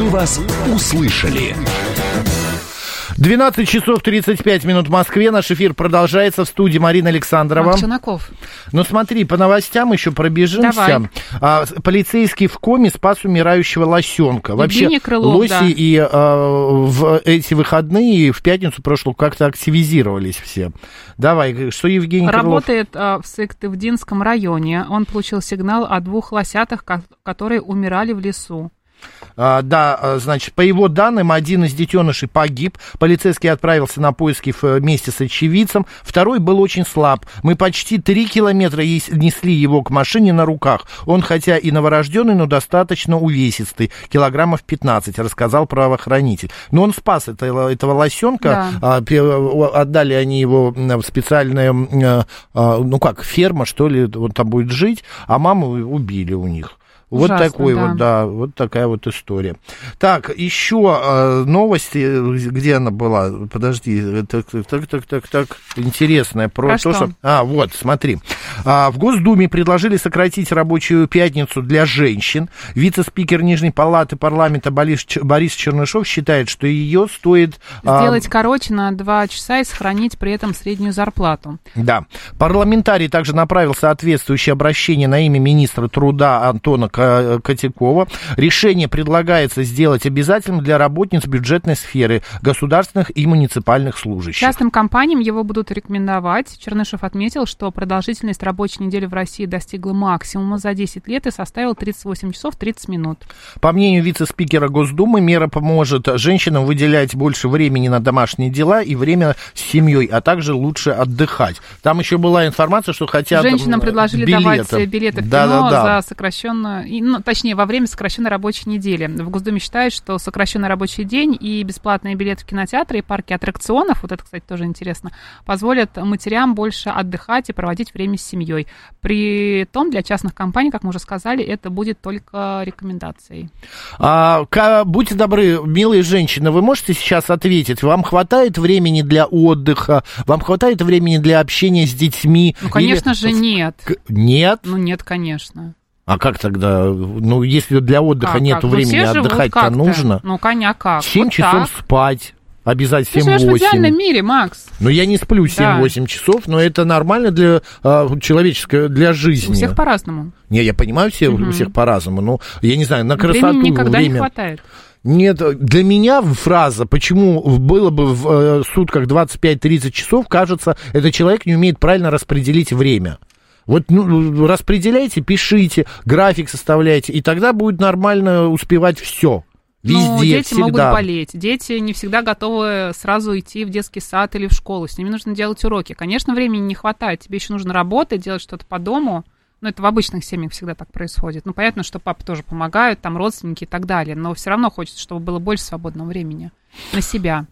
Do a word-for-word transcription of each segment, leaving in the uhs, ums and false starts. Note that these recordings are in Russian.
Мы вас услышали. двенадцать часов тридцать пять минут в Москве. Наш эфир продолжается. В студии Марина Александрова. Марк Челноков. Ну смотри, по новостям еще пробежимся. А, полицейский в коме спас умирающего лосенка. Вообще, Крылов, лоси да. и а, в эти выходные, в пятницу прошлую, как-то активизировались все. Давай, что Евгений Крылов? Работает а, в Сыктывдинском районе. Он получил сигнал о двух лосятах, которые умирали в лесу. А, да, значит, по его данным, один из детенышей погиб. Полицейский отправился на поиски вместе с очевидцем. Второй был очень слаб. Мы почти три километра несли его к машине на руках. Он, хотя и новорожденный, но достаточно увесистый. Килограммов пятнадцать, рассказал правоохранитель. Но он спас этого, этого лосенка. Да. Отдали они его в специальное, ну как, ферма, что ли, он там будет жить. А маму убили у них. Вот Ужасно, такой да. вот, да, вот такая вот история. Так, еще э, новости, где она была? Подожди, так, так, так, так, так, интересная про, про то, что? что... А, вот, смотри. А, в Госдуме предложили сократить рабочую пятницу для женщин. Вице-спикер Нижней палаты парламента Борис, Борис Чернышов считает, что ее стоит... Сделать а... короче на два часа и сохранить при этом среднюю зарплату. Да. Парламентарий также направил соответствующее обращение на имя министра труда Антона Котякова. Решение предлагается сделать обязательным для работниц бюджетной сферы, государственных и муниципальных служащих. Частным компаниям его будут рекомендовать. Чернышев отметил, что продолжительность рабочей недели в России достигла максимума за десять лет и составила тридцать восемь часов тридцать минут. По мнению вице-спикера Госдумы, мера поможет женщинам выделять больше времени на домашние дела и время с семьей, а также лучше отдыхать. Там еще была информация, что хотят Женщинам предложили билеты. давать билеты в да, кино да, да. за сокращенную, ну, точнее, во время сокращенной рабочей недели. В Госдуме считают, что сокращенный рабочий день и бесплатные билеты в кинотеатры и парки аттракционов, вот это, кстати, тоже интересно, позволят матерям больше отдыхать и проводить время с семьей. При том, для частных компаний, как мы уже сказали, это будет только рекомендацией. А, будьте добры, милые женщины, вы можете сейчас ответить, вам хватает времени для отдыха, вам хватает времени для общения с детьми? Ну, конечно Или... же, нет. Нет? Ну, нет, конечно. А как тогда? Ну, если для отдыха как, нет как? времени, ну, отдыхать-то нужно. Ну, коня как? семь вот часов так. спать. Обязательно семь восемь. Ты живешь в семь-восемь. идеальном мире, Макс. Ну, я не сплю семь-восемь да. часов, но это нормально для а, человеческой, для жизни. У всех по-разному. Не, я понимаю, все, угу. у всех по-разному, но я не знаю, на красоту... Времени никогда время... не хватает. Нет, для меня фраза, почему было бы в э, сутках двадцать пять-тридцать часов, кажется, этот человек не умеет правильно распределить время. Вот ну, распределяйте, пишите, график составляйте, и тогда будет нормально успевать все. Везде, ну, дети всегда. могут болеть. Дети не всегда готовы сразу идти в детский сад или в школу. С ними нужно делать уроки. Конечно, времени не хватает. Тебе еще нужно работать, делать что-то по дому. Ну, это в обычных семьях всегда так происходит. Ну, понятно, что папа тоже помогают, там родственники и так далее. Но все равно хочется, чтобы было больше свободного времени на себя.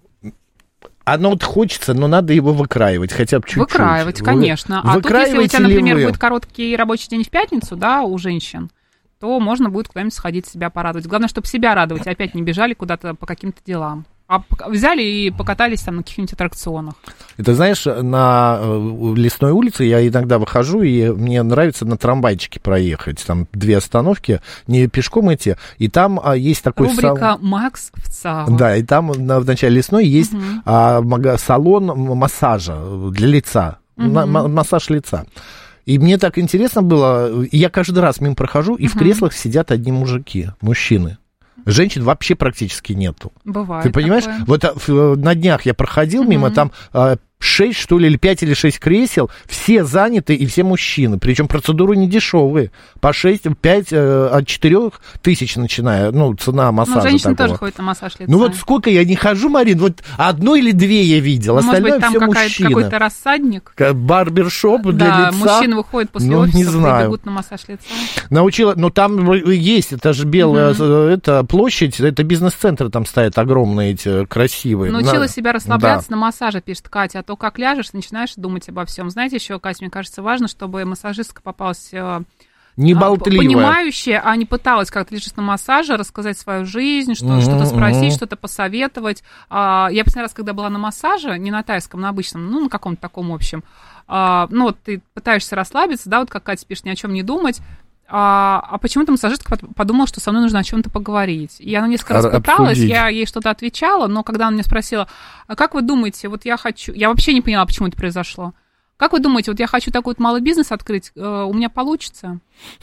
Оно вот хочется, но надо его выкраивать, хотя бы чуть-чуть. Выкраивать, конечно. А тут, если у тебя, например, будет короткий рабочий день в пятницу, да, у женщин, то можно будет куда-нибудь сходить, себя порадовать. Главное, чтобы себя радовать, опять не бежали куда-то по каким-то делам. А взяли и покатались там на каких-нибудь аттракционах. Это, знаешь, на Лесной улице я иногда выхожу, и мне нравится на трамвайчике проехать. Там две остановки, не пешком идти. И там а, есть такой... Рубрика сал... «Макс в ЦАО». Да, и там на, в начале Лесной есть угу. а, салон массажа для лица. Угу. На, массаж лица. И мне так интересно было, я каждый раз мимо прохожу, и угу. в креслах сидят одни мужики, мужчины. Женщин вообще практически нету. Бывает. Ты понимаешь? Такое. Вот на днях я проходил мимо, mm-hmm. там а, шесть, что ли, или пять или шесть кресел, все заняты, и все мужчины. Причем процедуры не дешевые. По шесть, пять, э, от четырех тысяч начиная, ну, цена массажа. Ну, женщины такого. Тоже ходят на массаж лица. Ну, вот сколько я не хожу, Марин, вот одно или две я видел, ну, остальное все мужчины. Может быть, там какой-то рассадник. Барбершоп для да, лица. Да, мужчины выходят после ну, офиса не знаю. и бегут на массаж лица. Научила, но там есть, это же белая, mm-hmm. это площадь, это бизнес-центры там стоят огромные эти, красивые. Научила на... себя расслабляться да. на массаже, пишет Катя, а то как ляжешь, начинаешь думать обо всем. Знаете, еще, Катя, мне кажется, важно, чтобы массажистка попалась не болтливая, понимающая, а не пыталась как-то лежать на массаже, рассказать свою жизнь, что, mm-hmm, что-то спросить, mm-hmm. что-то посоветовать. Я последний раз, когда была на массаже, не на тайском, на обычном, ну, на каком-то таком общем, ну, вот ты пытаешься расслабиться, да, вот как Катя пишет, ни о чем не думать, а, а почему-то массажистка подумала, что со мной нужно о чем-то поговорить. И она несколько раз пыталась, обсудить. Я ей что-то отвечала, но когда она меня спросила, а как вы думаете, вот я хочу... Я вообще не поняла, почему это произошло. Как вы думаете, вот я хочу такой вот малый бизнес открыть, э, у меня получится?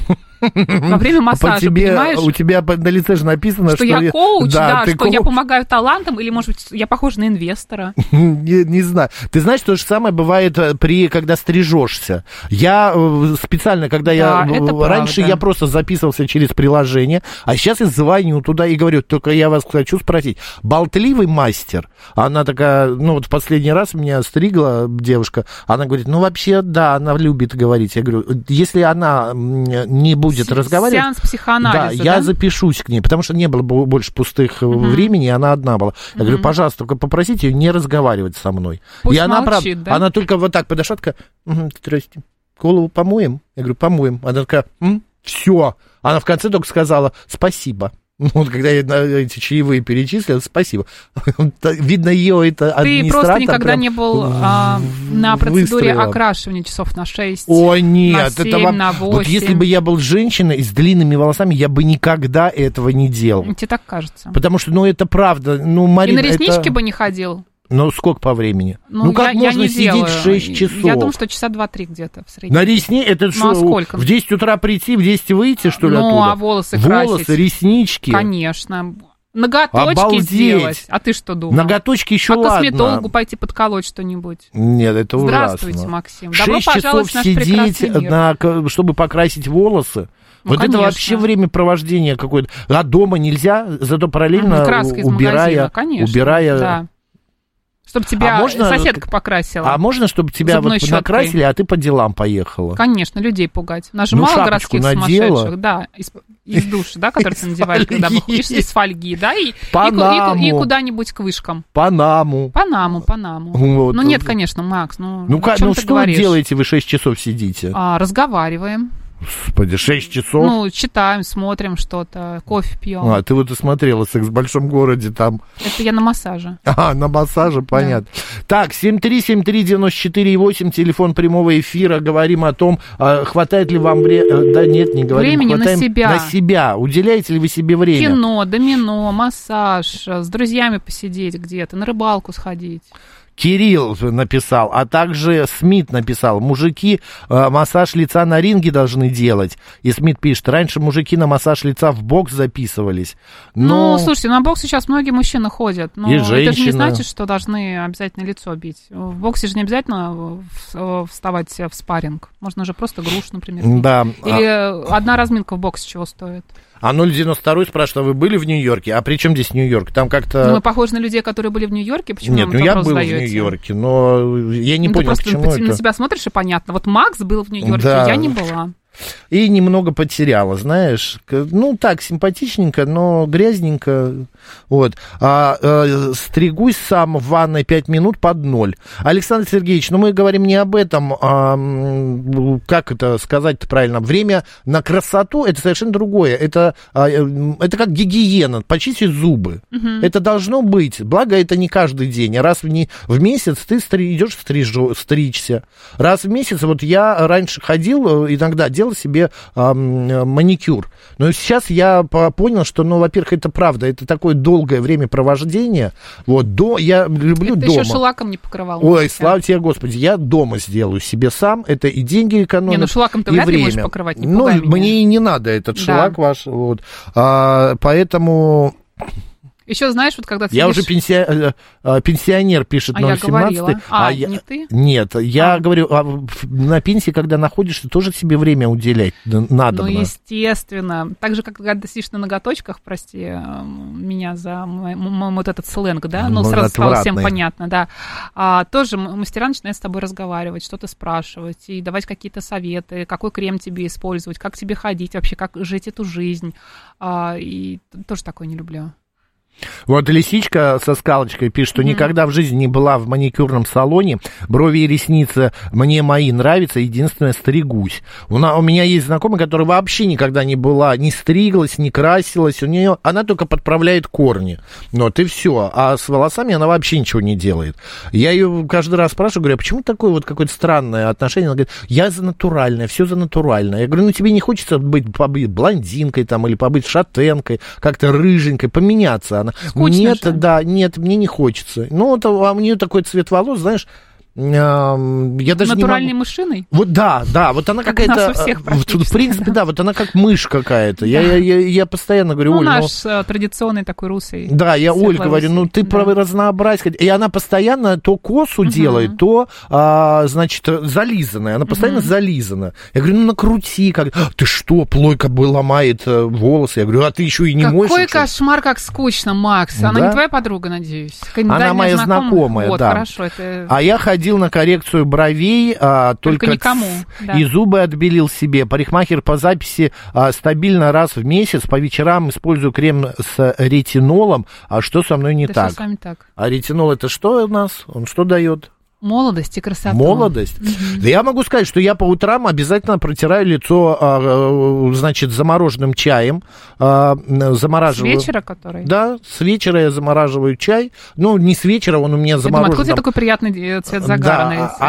Во время массажа, по тебе, понимаешь? У тебя на лице же написано, что, что... я коуч, да, да что коуч. Я помогаю талантам, или, может быть, я похожа на инвестора. Не, не знаю. Ты знаешь, то же самое бывает, при, когда стрижешься. Я специально, когда да, я... Раньше правда. я просто записывался через приложение, а сейчас я звоню туда и говорю, только я вас хочу спросить. Болтливый мастер, она такая, ну вот в последний раз меня стригла девушка, она говорит, ну вообще, да, она любит говорить. Я говорю, если она не будет С- разговаривать... Сеанс психоанализа, да, да? я запишусь к ней, потому что не было больше пустых Угу. времени, и она одна была. Я Угу. говорю, пожалуйста, только попросите ее не разговаривать со мной. Пусть и она, молчит, прав... да? она только вот так подошла, такая, угу, здрасте, голову помоем? Я говорю, помоем. Она такая, все. Она в конце только сказала, спасибо. Вот когда я эти чаевые перечислил, спасибо. Видно, ее это администратор. Ты просто никогда не был а, на процедуре выстроила. окрашивания часов на шесть, О, нет, на это семь, вам... на восемь. Вот если бы я был женщиной с длинными волосами, я бы никогда этого не делал. Тебе так кажется. Потому что, ну, это правда. Ну, Марина, И на реснички это... бы не ходил? Ну, сколько по времени? Ну, Ну, как я, можно я не сидеть делаю. шесть часов? Я думаю, что часа два-три где-то в среднем. На ресни? Это Ну, что, а сколько? в десять утра прийти, в десять выйти, что ли, Ну, оттуда? а волосы красить? Волосы, реснички. Конечно. Ноготочки Обалдеть. сделать. А ты что думал? Ноготочки еще а ладно. косметологу пойти подколоть что-нибудь? Нет, это Здравствуйте, ужасно. Максим. Добро Шесть пожаловать часов в наш сидеть, прекрасный мир. на, чтобы покрасить волосы. Ну, вот конечно. это вообще времяпровождение какое-то. А дома нельзя, зато параллельно Краска из убирая, магазина, конечно. убирая... Да. Чтобы тебя А можно- соседка покрасила. А можно, чтобы тебя Зубной вот щеткой. накрасили, а ты по делам поехала? Конечно, людей пугать. У нас же Ну, мало шапочку городских надела. сумасшедших. Да, из, из души, да, который ты надеваешь, когда фольги. выходишь, из фольги, да, и, и, ку- и, Панаму. и куда-нибудь к вышкам. Панаму. Панаму, Панаму. Вот. Ну нет, конечно, Макс, ну, Ну, о как, чем ну ты что говоришь? вы делаете, вы шесть часов сидите? А, разговариваем, Господи, шесть часов? ну, читаем, смотрим что-то, кофе пьем. А, ты вот и смотрела «Секс в большом городе» там. Это я на массаже. А, на массаже, понятно. Так, семь три семь три девяносто четыре восемь, телефон прямого эфира. Говорим о том, а, хватает ли вам времени. Да нет, не говорим. Времени на Хватаем себя. На себя. Уделяете ли вы себе время? Кино, домино, массаж, с друзьями посидеть где-то, на рыбалку сходить. Кирилл написал, а также Смит написал, мужики э, массаж лица на ринге должны делать. И Смит пишет, раньше мужики на массаж лица в бокс записывались. Но... Ну, слушайте, на бокс сейчас многие мужчины ходят. Но И это же не женщины. значит, что должны обязательно лицо бить. В боксе же не обязательно в- вставать в спарринг. Можно же просто груш, например. бить. Да. Или одна разминка в боксе чего стоит? А ноль девяносто два спрашивает, а вы были в Нью-Йорке? А при чем здесь Нью-Йорк? Там как-то... Ну, мы похожи на людей, которые были в Нью-Йорке. Почему Нет, нам ну этот я вопрос был задаете? в Нью-Йорке, но я не Ну, ты понял, просто почему на это. себя смотришь, и понятно. Вот Макс был в Нью-Йорке, Да. я не была. И немного потеряла, знаешь. К- Ну, так, симпатичненько, но грязненько. Вот. А, э, стригусь сам в ванной пять минут под ноль. Александр Сергеевич, ну мы говорим не об этом, а, м, как это сказать-то правильно, время на красоту, это совершенно другое. Это, а, э, это как гигиена, почистить зубы. Мгм. Это должно быть. Благо, это не каждый день. Раз в, не, в месяц ты стри, идешь стрижу, стричься. Раз в месяц, вот я раньше ходил, э, иногда делал себе э, маникюр. Но сейчас я по- понял, что, ну, во-первых, это правда, это такое долгое времяпровождение. Вот, до, я люблю Ты дома. еще шелаком не покрывал. Ой, Макс, слава тебе, Господи, я дома сделаю себе сам, это и деньги экономит, Не, ну шелаком ты и вряд ли время. будешь покрывать, не Ну, пугай меня. мне и не надо этот Да. шелак ваш, вот. А, поэтому... Еще знаешь, вот когда ты Я сидишь- уже пенсия- э, э, пенсионер, пишет А я ноль семнадцать. говорила. А, я- не ты? Нет, я А. говорю, а в- на пенсии, когда находишься, тоже себе время уделять надо. Ну, естественно. Так же, как когда ты сидишь на ноготочках, прости э, меня за мой, мой вот этот сленг, да, ну, Ну, сразу стало всем отвратный. понятно, да. А, тоже м- мастера начинают с тобой разговаривать, что-то спрашивать и давать какие-то советы, какой крем тебе использовать, как тебе ходить вообще, как жить эту жизнь. А, и т- тоже такое не люблю. Вот лисичка со скалочкой пишет, что mm-hmm. никогда в жизни не была в маникюрном салоне, брови и ресницы мне мои нравятся, единственное, стригусь. У, на, у меня есть знакомая, которая вообще никогда не была, не стриглась, не красилась, у нее, она только подправляет корни, вот и все, а с волосами она вообще ничего не делает. Я ее каждый раз спрашиваю, говорю, а почему такое вот какое-то странное отношение? Она говорит, я за натуральное, все за натуральное. Я говорю, ну тебе не хочется быть, побыть блондинкой там, или побыть шатенкой, как-то рыженькой, поменяться. Она, скучно нет, же. Да, нет, мне не хочется. Ну, вот, а у нее такой цвет волос, знаешь, я даже натуральной не могу... мышиной? Вот да, да, вот она как какая-то... всех, в принципе, да. да, вот она как мышь какая-то. Да. Я, я, я постоянно говорю, ну, Оль, наш ну... традиционный такой русый. Да, я Оль говорю, ну ты да. про разнообразие. И она постоянно то косу uh-huh. делает, то, а, значит, зализанная. Она постоянно uh-huh. зализана. Я говорю, ну накрути. Как... Ты что, плойка ломает волосы? Я говорю, а ты еще и не Какой моешь? Какой кошмар, как скучно, Макс. Она да? не твоя подруга, надеюсь? Она моя знакомая, знакомая вот, да. хорошо. Это... А я ходил на коррекцию бровей, а, только, только никому, да. и зубы отбелил себе. Парикмахер по записи а, стабильно раз в месяц. По вечерам использую крем с ретинолом. А что со мной не да так? Что с вами так? А ретинол это что у нас? Он что дает? Молодость и красота. Молодость. Mm-hmm. Да я могу сказать, что я по утрам обязательно протираю лицо, а, значит, замороженным чаем. А, замораживаю. С вечера, который? Да, с вечера я замораживаю чай. Ну, не с вечера, он у меня заморожен. Думаю, откуда там... такой приятный цвет загара да, на лице?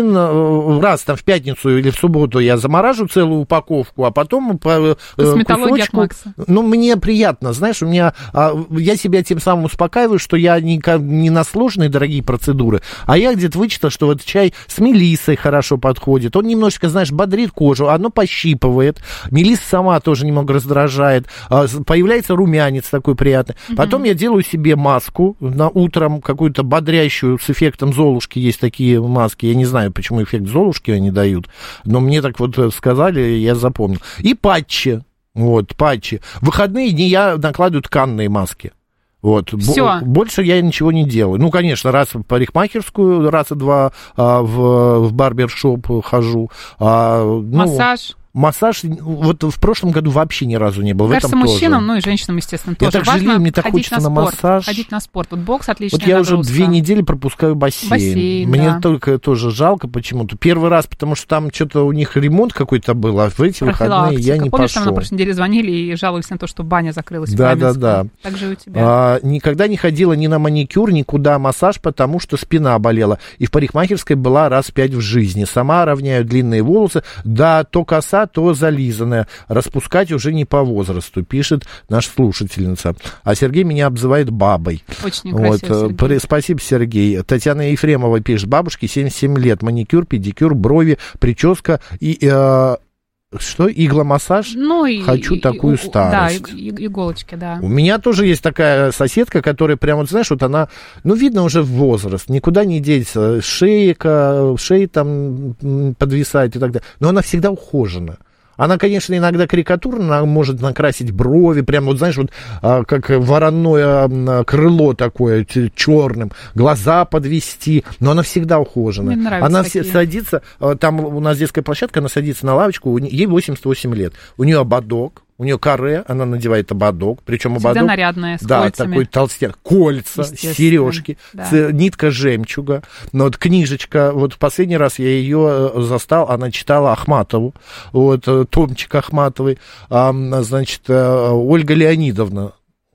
Один раз там в пятницу или в субботу я заморажу целую упаковку, а потом по косметология от Макса. Ну, мне приятно, знаешь, у меня... Я себя тем самым успокаиваю, что я не, не на сложные дорогие процедуры, а я где-то вычитал, что вот чай с мелиссой хорошо подходит. Он немножечко, знаешь, бодрит кожу, оно пощипывает. Мелисса сама тоже немного раздражает. Появляется румянец такой приятный. Mm-hmm. Потом я делаю себе маску на утром, какую-то бодрящую с эффектом Золушки. Есть такие маски. Я не знаю, почему эффект Золушки они дают, но мне так вот сказали, я запомнил. И патчи. Вот, патчи. В выходные дни я накладываю тканные маски. Вот. Бо- больше я ничего не делаю. Ну, конечно, раз в парикмахерскую, раз и два а, в, в барбершоп хожу. А, ну, массаж? Массаж, вот в прошлом году вообще ни разу не был. Кажется, в этом мужчинам, тоже. ну и женщинам, естественно, тоже. Я так важно жалею, мне так хочется на, на массаж. Ходить на спорт. Вот бокс отличная Вот я нагрузка. уже две недели пропускаю бассейн. бассейн мне да. только тоже жалко почему-то. Первый раз, потому что там что-то у них ремонт какой-то был, а в эти выходные я не Помнишь, пошел. там на прошлой неделе звонили и жаловались на то, что баня закрылась в Да, да, да. Так же у тебя. А, никогда не ходила ни на маникюр, никуда массаж, потому что спина болела. И в парикмахерской была раз пять в жизни. Сама равняю длинные волосы. Да, то коса, то зализанная. Распускать уже не по возрасту, пишет наша слушательница. А Сергей меня обзывает бабой. Очень некрасиво, вот. Сергей. Спасибо, Сергей. Татьяна Ефремова пишет, бабушке семьдесят семь лет, маникюр, педикюр, брови, прическа и... Э, что? Игломассаж? Ну, и, Хочу и, такую и, старость. Да, и, иголочки, да. У меня тоже есть такая соседка, которая прям, вот знаешь, вот она, ну, видно уже в возраст, никуда не деться, шейка, шея там подвисает и так далее, но она всегда ухожена. Она, конечно, иногда карикатурно может накрасить брови, прям вот, знаешь, вот а, как вороное а, крыло такое черным, глаза подвести, но она всегда ухожена. Мне нравятся она такие. садится, а, там у нас детская площадка, она садится на лавочку, ей восемьдесят восемь лет, у нее ободок. У нее каре, она надевает ободок, причем ободок... Всегда нарядная, с да, кольцами. такой толстяк, кольца, сережки, да. нитка жемчуга, но вот книжечка, вот в последний раз я ее застал, она читала Ахматову, вот, томчик Ахматовой, а, значит, Ольга Леонидовна.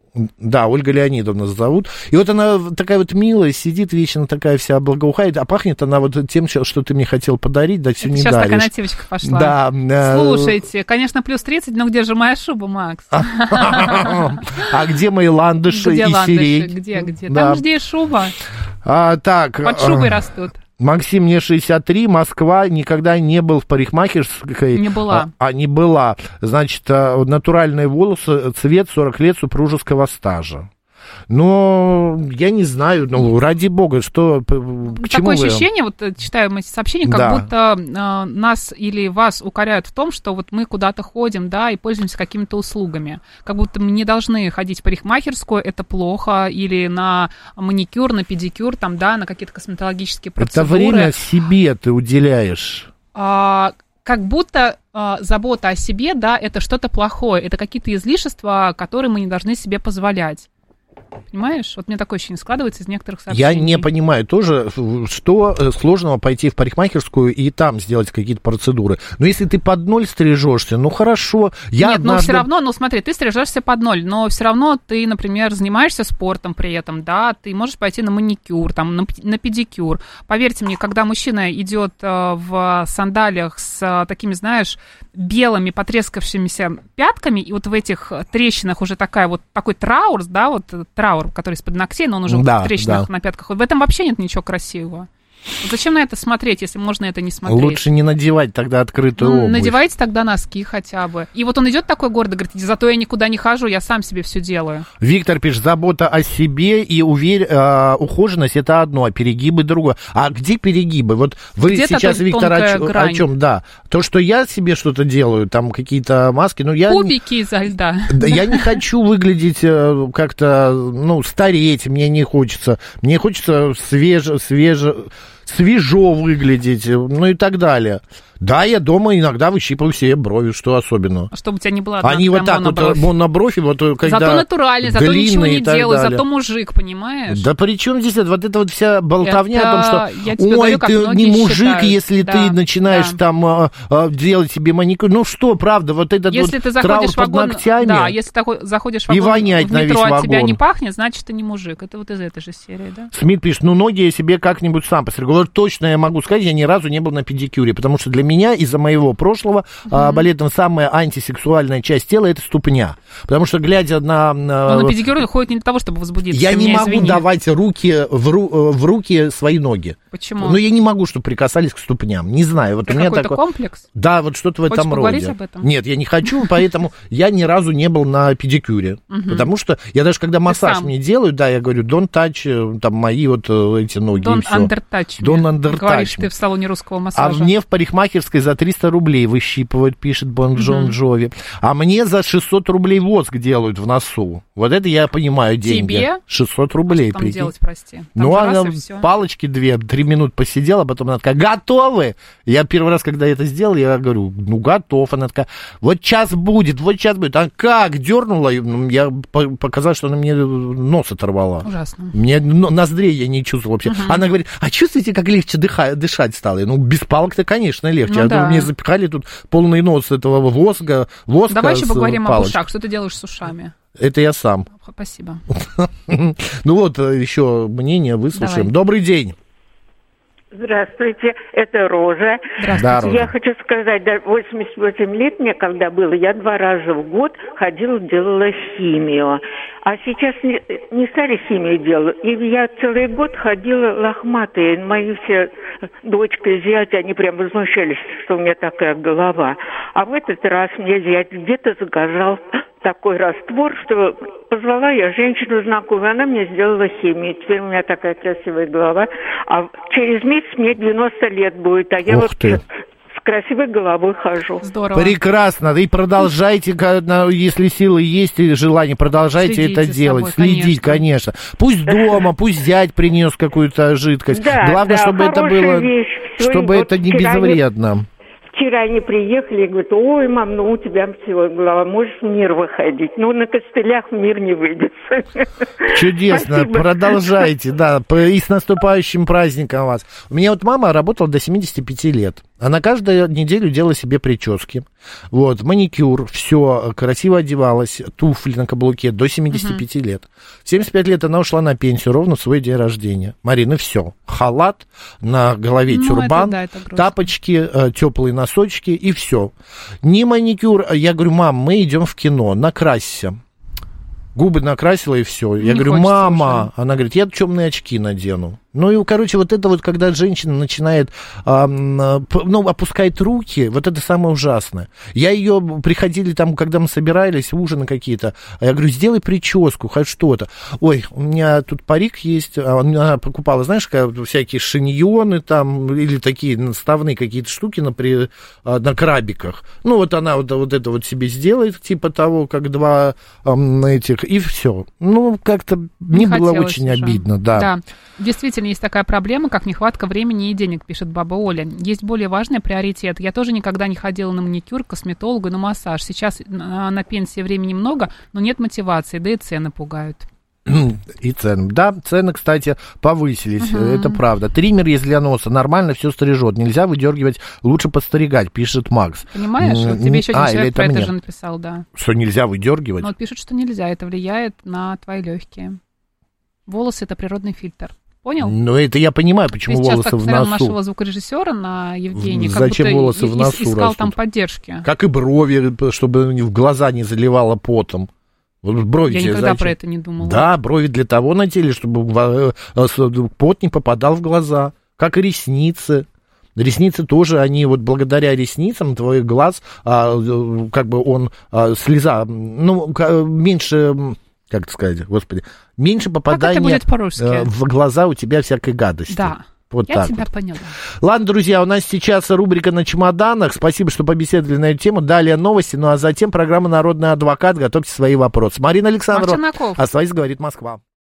Да, Ольга Леонидовна зовут. И вот она такая вот милая, сидит вечно такая вся благоухает, а пахнет она вот тем, что ты мне хотел подарить, да все не сейчас даришь. Сейчас такая нативочка пошла. Да. Слушайте, конечно, плюс тридцать, но где же моя шуба, Макс? А где мои ландыши и сирень? Где, где? Там где и шуба. Так. Под шубой растут. Максим, мне шестьдесят три, Москва, никогда не был в парикмахерской. Не была. А, а не была. Значит, натуральные волосы, цвет сорок лет супружеского стажа. Но я не знаю, ну, ради бога, что, к Такое чему вы... ощущение, вот читаем эти сообщения, как да. будто э, нас или вас укоряют в том, что вот мы куда-то ходим, да, и пользуемся какими-то услугами. Как будто мы не должны ходить в парикмахерскую, это плохо, или на маникюр, на педикюр, там, да, на какие-то косметологические процедуры. Это время себе ты уделяешь. А, как будто а, забота о себе, да, это что-то плохое, это какие-то излишества, которые мы не должны себе позволять. Понимаешь? Вот мне такое ощущение складывается из некоторых сообщений. Я не понимаю тоже, что сложного пойти в парикмахерскую и там сделать какие-то процедуры. Но если ты под ноль стрижешься, ну хорошо. Я Нет, однажды... но все равно, ну смотри, ты стрижешься под ноль, но все равно ты, например, занимаешься спортом при этом, да, ты можешь пойти на маникюр, там, на, на педикюр. Поверьте мне, когда мужчина идет э, в сандалиях с э, такими, знаешь, белыми потрескавшимися пятками, и вот в этих трещинах уже такая вот такой траур, да, вот траур, который из-под ногтей, но он уже да, в трещинах да. на пятках. В этом вообще нет ничего красивого. Зачем на это смотреть, если можно это не смотреть? Лучше не надевать тогда открытую ну, обувь. Надевайте тогда носки хотя бы. И вот он идет такой гордо, говорит, зато я никуда не хожу, я сам себе все делаю. Виктор пишет, забота о себе и уверь, э, ухоженность это одно, а перегибы другое. А где перегибы? Вот вы Где-то сейчас, Виктор, о, о чем? Да. То, что я себе что-то делаю, там какие-то маски, ну я... Кубики изо льда. Да, я не хочу выглядеть э, как-то, ну, стареть, мне не хочется. Мне хочется свеже, свеже... свежо выглядеть, ну и так далее. Да, я дома иногда выщипываю себе брови, что особенно. Чтобы у тебя не было одна Они вот так монобровь. вот монобровь, вот когда зато натуральный, зато ничего не делаю, далее. Зато мужик, понимаешь? Да при чем здесь это? Вот эта вот вся болтовня это, о том, что ой, говорю, ты не мужик, считают. если да, ты начинаешь да. там а, а, делать себе маникюр. Ну что, правда, вот этот если вот ты траур заходишь в под вагон, ногтями. Да, если ты заходишь в и вагон вонять в на метро, весь от тебя вагон. не пахнет, значит, ты не мужик. Это вот из этой же серии, да? Смит пишет, ну ноги я себе как-нибудь сам постригу. Вот точно я могу сказать, я ни разу не был на педикюре, потому что для меня из-за моего прошлого mm-hmm. а, балетом самая антисексуальная часть тела — это ступня. Потому что, глядя на... Но на педикюр ходит не для того, чтобы возбудиться. Я не могу извини. давать руки в, ру, в руки свои ноги. Почему? Ну, я не могу, чтобы прикасались к ступням. Не знаю. Вот это у меня какой-то такой... комплекс? Да, вот что-то в Хочешь этом поговорить роде. Об этом? Нет, я не хочу, поэтому я ни разу не был на педикюре. Потому что я даже, когда массаж мне делают, да, я говорю, don't touch, там, мои вот эти ноги. Don't under touch. Don't under touch. Говоришь ты в салоне русского массажа. А мне в парикмахерской за триста рублей выщипывают, пишет Бон Джон Джови. А мне за шестьсот рублей воск делают в носу. Вот это я понимаю деньги. Тебе? шестьсот рублей, а что там прикинь. делать, прости? Там ну, она всё. палочки две, три минут посидела, потом она такая, готовы? Я первый раз, когда это сделал, я говорю, ну, готов. Она такая, вот сейчас будет, вот сейчас будет. А как? Дернула, я показал, что она мне нос оторвала. Ужасно. Мне ноздрей я не чувствовал вообще. Угу. Она говорит, а чувствуете, как легче дыха, дышать стало? Ну, без палок-то, конечно, легче. Ну, я да. думаю, мне запихали тут полный нос этого воска, воска. Давай еще поговорим палочкой. об ушах. Что ты делаешь с ушами? Это я сам. Спасибо. Ну вот, еще мнение выслушаем. Добрый день. Здравствуйте, это Роза. Здравствуйте. Я хочу сказать, да, восемьдесят восемь лет мне когда было, я два раза в год ходила, делала химию. А сейчас не, не стали химию делать. И я целый год ходила лохматые. Мои все дочка и зять, они прям возмущались, что у меня такая голова. А в этот раз мне зять где-то заказал такой раствор, что позвала я женщину знакомую, она мне сделала химию. Теперь у меня такая красивая голова. А через месяц мне девяносто лет будет, а я Ух вот ты. с красивой головой хожу. Здорово. Прекрасно. И продолжайте, если силы есть и желание, продолжайте Следите это за делать. собой, Следить, конечно. Пусть дома, пусть зять принес какую-то жидкость. Да, Главное, да, чтобы это хорошая было, вещь. Всё, чтобы и это вот не вчера они- безвредно. Вчера они приехали и говорят, ой, мам, ну у тебя всего голова, можешь в мир выходить. Ну, на костылях в мир не выйдет. Чудесно, Спасибо. продолжайте, да, и с наступающим праздником вас. У меня вот мама работала до семидесяти пяти лет. Она каждую неделю делала себе прически, вот, маникюр, все, красиво одевалась, туфли на каблуке до семидесяти пяти лет. В семьдесят пять лет она ушла на пенсию ровно в свой день рождения. Марина, все, халат, на голове Ну, тюрбан, это да, это грустно. тапочки, э, теплые носочки и все. Не маникюр, я говорю, мам, мы идем в кино, накрасься. Губы накрасила и все. Я Не говорю, хочется мама, уже. она говорит, я темные очки надену. Ну и, короче, вот это вот, когда женщина начинает, а, ну, опускает руки, вот это самое ужасное. Я ее, приходили там, когда мы собирались, ужины какие-то, я говорю, сделай прическу, хоть что-то. Ой, у меня тут парик есть, она покупала, знаешь, всякие шиньоны там, или такие наставные какие-то штуки на, при, на крабиках. Ну, вот она вот, вот это вот себе сделает, типа того, как два um, этих, и все. Ну, как-то мне Не было хотелось очень уже. обидно, да. Да, действительно, есть такая проблема, как нехватка времени и денег, пишет баба Оля. Есть более важный приоритет. Я тоже никогда не ходила на маникюр, к косметологу, на массаж. Сейчас на, на пенсии времени много, но нет мотивации, да и цены пугают. И цены. Да, цены, кстати, повысились, Угу. это правда. Триммер есть для носа, нормально все стрижет. Нельзя выдергивать, лучше подстригать, пишет Макс. Понимаешь, вот тебе еще один а, человек про это мне? же написал, да. Что, нельзя выдергивать? Но вот пишут, что нельзя, это влияет на твои легкие. Волосы — это природный фильтр. Понял? Ну, это я понимаю, почему Ты сейчас волосы так в посмотрел носу. нашего звукорежиссера, на Евгения, как Зачем будто волосы в и- носу искал там растут? поддержки. Как и брови, чтобы в глаза не заливало потом. Вот брови Я тебе никогда зачем? про это не думала. Да, брови для того на теле, чтобы в- э, пот не попадал в глаза. Как и ресницы. Ресницы тоже, они вот благодаря ресницам твой глаз, а, э, как бы он, а, слеза, ну, ка- меньше, как это сказать, господи, меньше попадания Как это будет по-русски? э, в глаза у тебя всякой гадости. Да. Вот Я так тебя вот. поняла. Ладно, друзья, у нас сейчас рубрика «На чемоданах». Спасибо, что побеседовали на эту тему. Далее новости, ну а затем программа «Народный адвокат». Готовьте свои вопросы. Марина Александровна, Марчинаков. оставайтесь, говорит Москва.